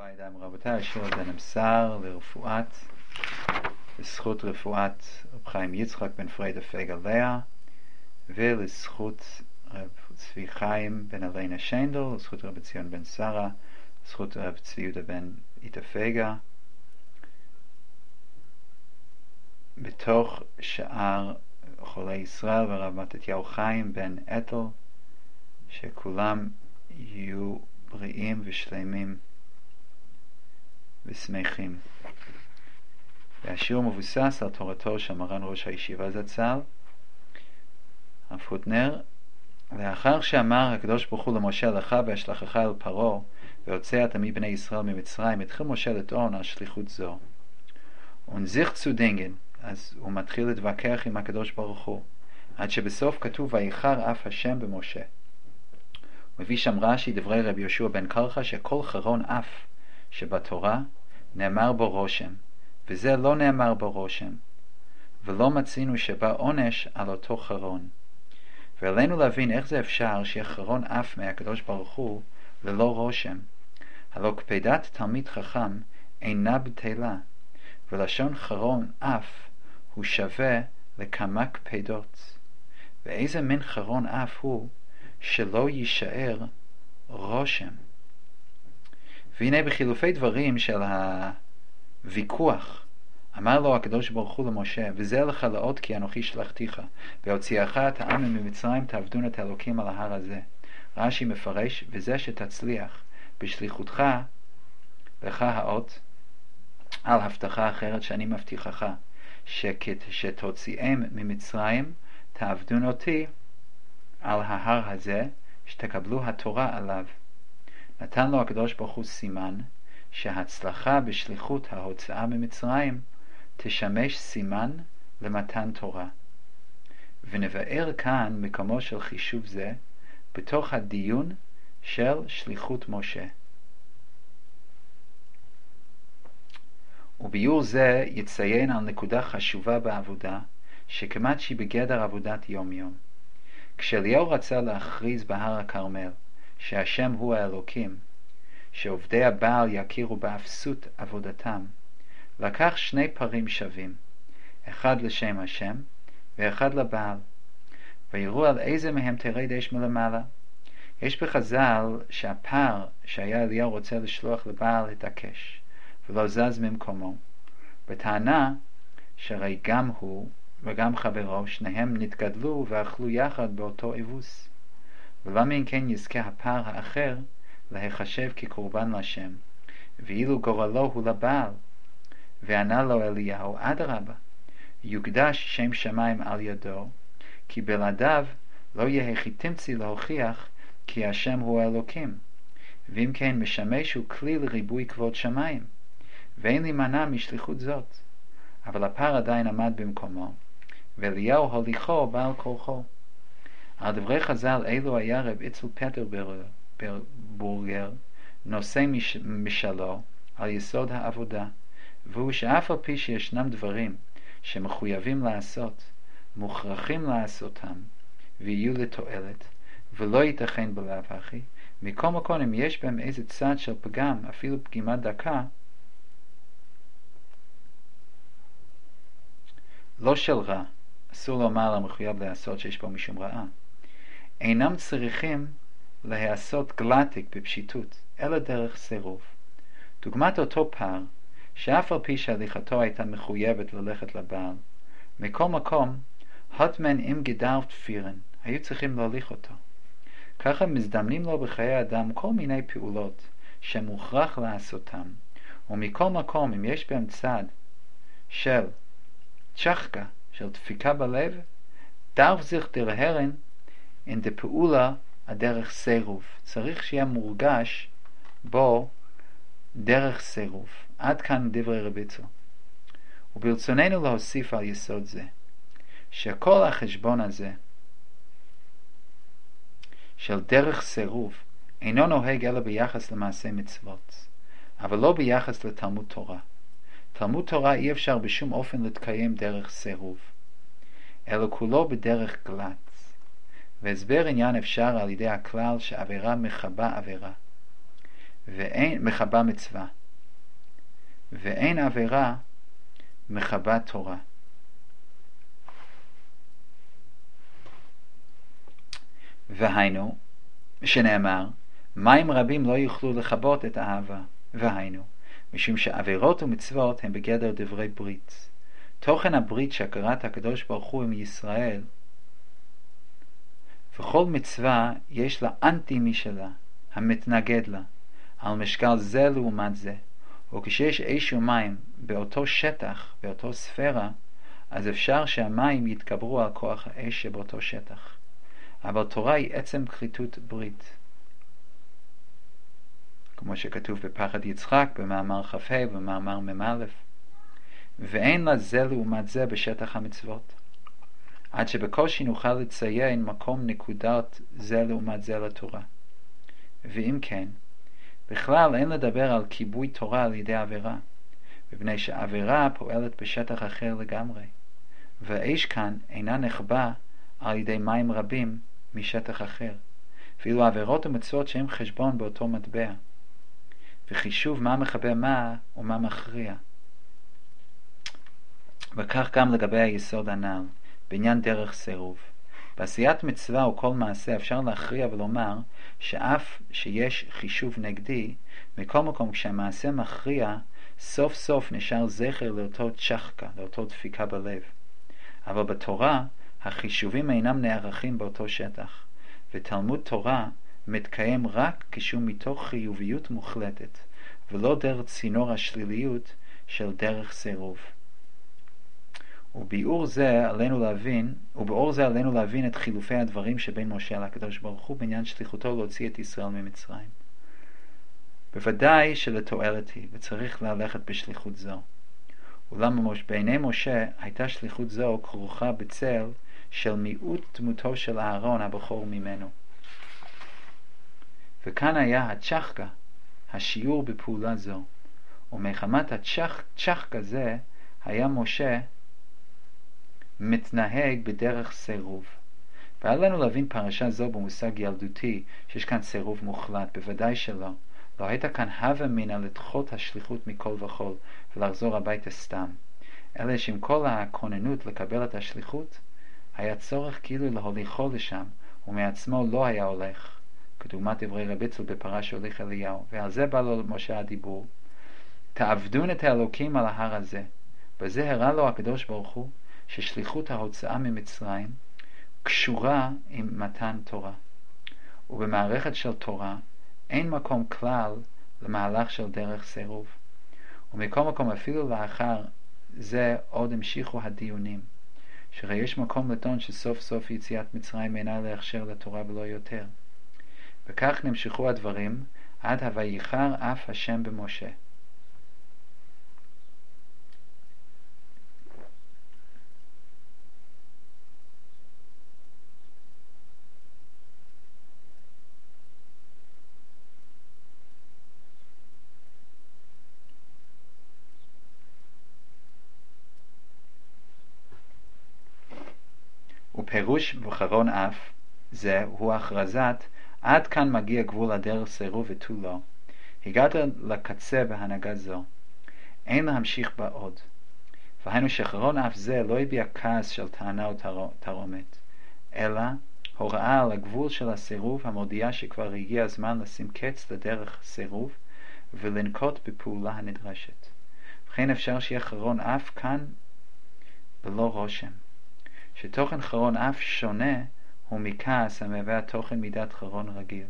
הידיים רבותיי, השיר הזה נמסר לזכות רפואת רב חיים יצחק בן פרידה פגה לאה, ולזכות רב צבי חיים בן אלנה שיינדל, לזכות רב ציון בן שרה, לזכות רב צבי יהודה בן איתה פגה, בתוך שאר חולי ישראל ורב מתתיהו חיים בן אתל, שכולם יהיו בריאים ושלמים ושמחים. והשיר מבוסס על תורתו של מרן ראש הישיבה זצ"ל, הרב הוטנר. לאחר שאמר הקדוש ברוך הוא למשה, לך ואשלחך אל פרעה והוצאת מבני ישראל ממצרים, התחיל משה לטעון על שליחות זו. ונזיך צודנגן, אז הוא מתחיל להתווכח עם הקדוש ברוך הוא, עד שבסוף כתוב ויחר אף השם במשה. מביא שם רש"י דברי רבי יהושע בן קרחה, שכל חרון אף שבתורה נאמר בו רושם, וזה לא נאמר בו רושם, ולא מצינו שבא עונש על אותו חרון. ועלינו להבין איך זה אפשר שיהיה חרון אף מהקדוש ברוך הוא ללא רושם. הלא קפידת תלמיד חכם אינה בטלה, ולשון חרון אף הוא שווה לכמה קפידות. ואיזה מין חרון אף הוא שלא יישאר רושם. והנה בחילופי דברים של הוויכוח, אמר לו הקדוש ברוך הוא למשה, וזה לך לאות כי אנוכי שלחתיך, והוציאך את העם ממצרים תעבדון את האלוקים על ההר הזה. רש"י מפרש, וזה שתצליח בשליחותך לך האות על הבטחה אחרת שאני מבטיחך, שתוציאם ממצרים תעבדון אותי על ההר הזה, שתקבלו התורה עליו. נתן לו הקדוש ברוך הוא סימן שההצלחה בשליחות ההוצאה ממצרים תשמש סימן למתן תורה. ונבאר כאן מקומו של חישוב זה בתוך הדיון של שליחות משה. וביור זה יציין על נקודה חשובה בעבודה, שכמעט שהיא בגדר עבודת יום יום. כשאליהו רצה להכריז בהר הכרמל שהשם הוא האלוקים, שעובדי הבעל יכירו באפסות עבודתם, לקח שני פרים שווים, אחד לשם השם ואחד לבעל, ויראו על איזה מהם תרד אש מלמעלה. יש בחז"ל שהפר שהיה אליהו רוצה לשלוח לבעל התעקש ולא זז ממקומו, בטענה שהרי גם הוא וגם חברו שניהם נתגדלו ואכלו יחד באותו אבוס, ולמה אם כן יזכה הפר האחר להיחשב כקורבן לשם, ואילו גורלו הוא לבעל? וענה לו אליהו, אדרבה, יוקדש שם שמיים על ידו, כי בלעדיו לא יהיה הכי תמצי להוכיח כי השם הוא האלוקים, ואם כן משמש הוא כלי לריבוי כבוד שמיים, ואין להימנע משליחות זאת. אבל הפר עדיין עמד במקומו, ואליהו הוליכו בעל כורחו. על דברי חז"ל אלו היה רב יצחק פטרבורגר נושא משלו על יסוד העבודה, והוא שאף על פי שישנם דברים שמחויבים לעשות, מוכרחים לעשותם ויהיו לתועלת, ולא ייתכן בלאו הכי, מכל מקום אם יש בהם איזה צד של פגם, אפילו פגימה דקה, לא של רע, אסור לומר למחויב לעשות שיש בו משום רעה, אינם צריכים להיעשות גלטיק בפשיטות, אלא דרך סירוב. דוגמת אותו פר, שאף על פי שהליכתו הייתה מחויבת ללכת לבעל, מכל מקום, הטמן עם גדר תפירן, היו צריכים להוליך אותו. ככה מזדמנים לו בחיי אדם כל מיני פעולות שמוכרח לעשותם, ומכל מקום, אם יש בהם צד של צ'חקה, של דפיקה בלב, דרף זיך דרהרן אין דפעולה הדרך סירוב. צריך שיהיה מורגש בו דרך סירוב. עד כאן דברי רביצו. וברצוננו להוסיף על יסוד זה, שכל החשבון הזה של דרך סירוב אינו נוהג אלא ביחס למעשה מצוות, אבל לא ביחס לתלמוד תורה. תלמוד תורה אי אפשר בשום אופן להתקיים דרך סירוב, אלא כולו בדרך גלת. והסבר עניין אפשר על ידי הכלל שעבירה מחבה עבירה, מחבה מצווה, ואין עבירה מכבה תורה. והיינו, שנאמר, מים רבים לא יוכלו לכבות את האהבה. והיינו, משום שעבירות ומצוות הם בגדר דברי ברית. תוכן הברית שהכרת הקדוש ברוך הוא עם ישראל, וכל מצווה יש לה אנטי משלה, המתנגד לה, על משקל זה לעומת זה. וכשיש אש ומים באותו שטח, באותו ספירה, אז אפשר שהמים יתגברו על כוח האש שבאותו שטח. אבל תורה היא עצם כריתות ברית. כמו שכתוב בפחד יצחק, במאמר כ"ה, במאמר מ"א. ואין לה זה לעומת זה בשטח המצוות. עד שבקושי נוכל לציין מקום נקודת זה לעומת זה לתורה. ואם כן, בכלל אין לדבר על כיבוי תורה על ידי עבירה, מפני שעבירה פועלת בשטח אחר לגמרי, והאש כאן אינה נחבא על ידי מים רבים משטח אחר, ואילו עבירות ומצוות שהם חשבון באותו מטבע, וחישוב מה מכבה מה ומה מכריע. וכך גם לגבי היסוד הנ"ל, בעניין דרך סירוב. בעשיית מצווה או כל מעשה אפשר להכריע ולומר שאף שיש חישוב נגדי, מכל מקום כשהמעשה מכריע, סוף סוף נשאר זכר לאותו צ'חקה, לאותו דפיקה בלב. אבל בתורה החישובים אינם נערכים באותו שטח, ותלמוד תורה מתקיים רק כשהוא מתוך חיוביות מוחלטת, ולא דרך צינור השליליות של דרך סירוב. ובאור זה עלינו להבין את חילופי הדברים שבין משה לקדוש ברוך הוא בעניין שליחותו להוציא את ישראל ממצרים. בוודאי שלתועלת היא, וצריך ללכת בשליחות זו. אולם בעיני משה הייתה שליחות זו כרוכה בצל של מיעוט דמותו של אהרון הבכור ממנו. וכאן היה הצ'חקה, השיעור בפעולה זו. ומחמת הצ'חקה זה היה משה מתנהג בדרך סירוב. ועלינו להבין פרשה זו במושג ילדותי שיש כאן סירוב מוחלט, בוודאי שלא. לא הייתה כאן הווה מינה לדחות השליחות מכל וכל ולחזור הביתה סתם, אלא שעם כל הכוננות לקבל את השליחות היה צורך כאילו להוליכו לשם, ומעצמו לא היה הולך, כדוגמת דברי רביצל בפרש הוליך אליהו. ועל זה בא לו משה הדיבור, תעבדון את האלוקים על ההר הזה. בזה הראה לו הקדוש ברוך הוא ששליחות ההוצאה ממצרים קשורה עם מתן תורה, ובמערכת של תורה אין מקום כלל למהלך של דרך סירוב. ומכל מקום אפילו לאחר זה עוד המשיכו הדיונים, שהרי יש מקום לטעון שסוף סוף יציאת מצרים אינה להכשר לתורה ולא יותר. וכך נמשכו הדברים עד הויחר אף השם במשה. ופירוש וחרון אף זה הוא הכרזת עד כאן מגיע גבול הדרך סירוב ותו לא. הגעת לקצה בהנהגה זו, אין להמשיך בה עוד. והיינו שחרון אף זה לא הביע כעס של טענה או תרומת, אלא הוראה על הגבול של הסירוב המודיעה שכבר הגיע הזמן לשים קץ לדרך סירוב ולנקוט בפעולה הנדרשת. וכן אפשר שיהיה חרון אף כאן בלא רושם, שתוכן חרון אף שונה הוא מכעס המהווה תוכן מידת חרון רגיל.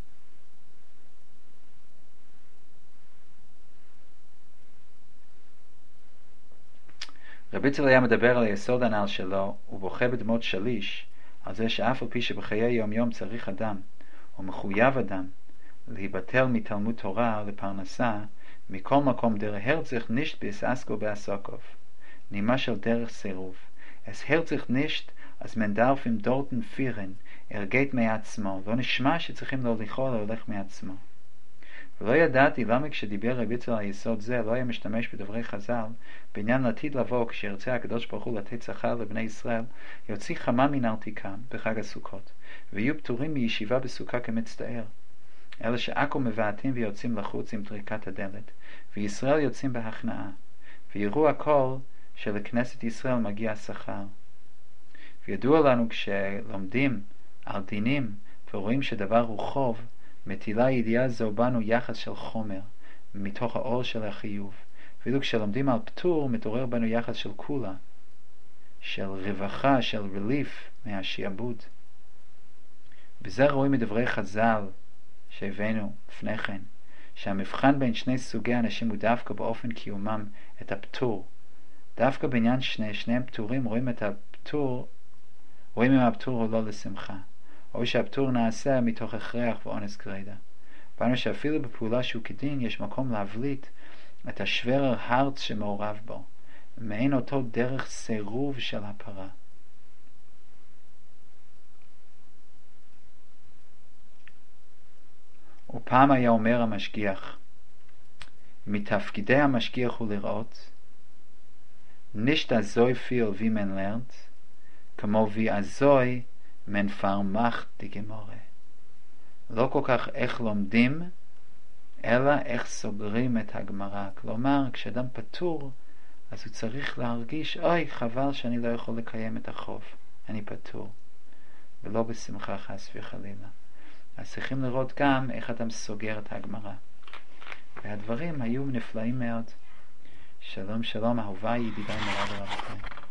רבי צל היה מדבר על היסוד הנ"ל שלו ובוכה בדמות שליש על זה שאף על פי שבחיי יום יום צריך אדם או מחויב אדם להיבטל מתלמוד תורה לפרנסה, מכל מקום דרך הרצח נישט ביס אסקו באסוקוב, נימה של דרך סירוב. Es hält sich nicht, als man darf im dorten führen, geht מעצמו, לא נשמע שצריכים להוליכו להולך מעצמו. ולא ידעתי למה כשדיבר רבי צל על יסוד זה לא היה משתמש בדברי חז"ל בעניין לעתיד לבוא כשירצה הקדוש ברוך הוא לתת שכר לבני ישראל, יוציא חמה מן ערתיקם בחג הסוכות ויהיו פטורים מישיבה בסוכה כמצטער, אלא שעכו מבעטים ויוצאים לחוץ עם טריקת הדלת, וישראל יוצאים בהכנעה, ויראו הכל שלכנסת ישראל מגיע שכר. וידוע לנו כשלומדים על דינים ורואים שדבר הוא חוב, מטילה ידיעה זו בנו יחס של חומר, מתוך האור של החיוב. ואילו כשלומדים על פטור, מתעורר בנו יחס של כולה, של רווחה, של רליף מהשיעבוד. וזה רואים מדברי חז"ל שהבאנו לפני כן, שהמבחן בין שני סוגי אנשים הוא דווקא באופן קיומם את הפטור. דווקא בעניין שניהם פטורים רואים אם הפטור הוא לא לשמחה, או שהפטור נעשה מתוך הכרח ואונס גרידא. באנו שאפילו בפעולה שהוא כדין יש מקום להבליט את השוורר הרץ שמעורב בו, מעין אותו דרך סירוב של הפרה. ופעם היה אומר המשגיח, מתפקידי המשגיח הוא לראות, nicht so viel wie man lernt, כמו wie azoi man vermacht die Gemorre. לא כל כך איך לומדים, אלא איך סוגרים את הגמרא. כלומר, כשאדם פטור, אז הוא צריך להרגיש, אוי, חבל שאני לא יכול לקיים את החוב, אני פטור, ולא בשמחה חס וחלילה. אז צריכים לראות גם איך אדם סוגר את הגמרא. והדברים היו נפלאים מאוד. שלום שלום, אהובה ידידיי מרב ורבותיי.